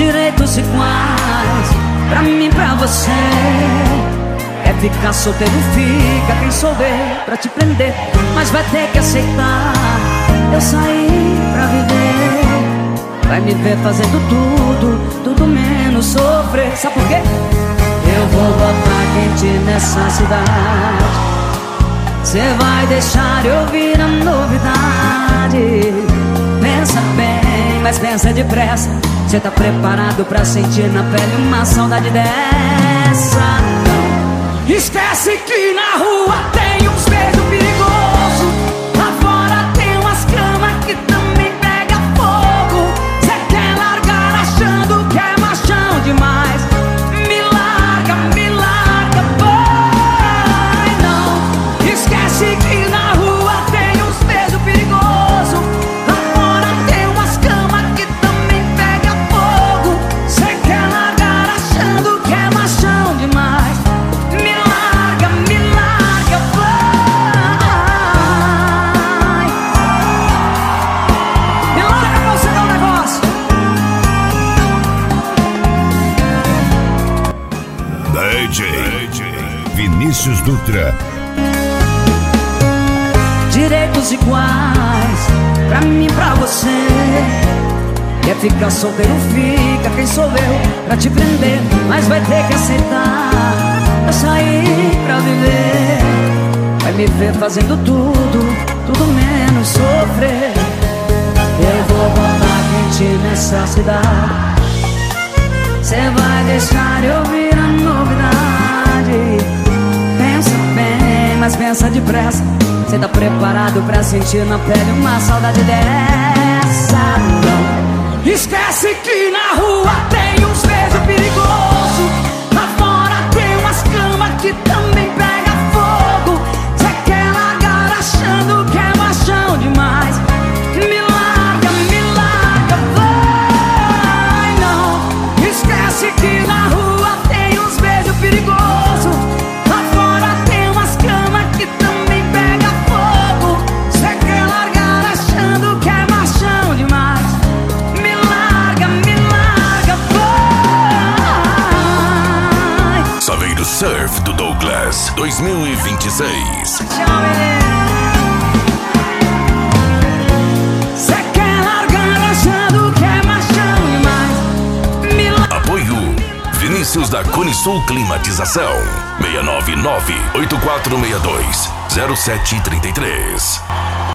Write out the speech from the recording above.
direitos iguais pra mim e pra você. É ficar solteiro, fica, quem souber pra te prender. Mas vai ter que aceitar, eu saí pra viver. Vai me ver fazendo tudo menos sofrer. Sabe por quê? Eu vou botar quente nessa cidade. Cê vai deixar eu ouvir a novidade. Pensa bem, mas pensa depressa. Cê tá preparado pra sentir na pele uma saudade dessa? Não. Esquece que na rua tem uns beijos perigosos. Lá fora tem umas camas que também pega fogo. Cê quer largar achando que é machão demais. Me larga, vai não. Esquece que na rua tem uns beijos perigosos. Lá fora tem umas camas que também pega fogo. Cê quer largar achando que é machão demais. Me larga, vai. Me larga pra você dar um negócio. DJ Vinícius Dutra. Direitos iguais pra mim e pra você. Quer ficar solteiro, fica, quem sou eu pra te prender. Mas vai ter que aceitar, eu saí pra viver. Vai me ver fazendo tudo menos sofrer. Eu vou botar quente nessa cidade. Cê vai deixar eu ouvir a novidade. Pensa bem, mas pensa depressa. Cê tá preparado pra sentir na pele uma saudade dessa? Não. Esquece que na rua tem uns beijos perigosos. Lá fora tem umas camas que também pega fogo. Cê quer largar achando que é machão demais. Me larga, vai não. Esquece que na rua tem uns beijos perigosos. Lá fora tem umas camas que também pega fogo. Cê quer largar achando que é machão demais. Me larga, vai. Saveiro Surf do Douglas 2026. Tchau, menino. Cê quer largar achando que é machão demais. Me larga. Apoio Vinícius da Conisul Climatização 699-8462-0733.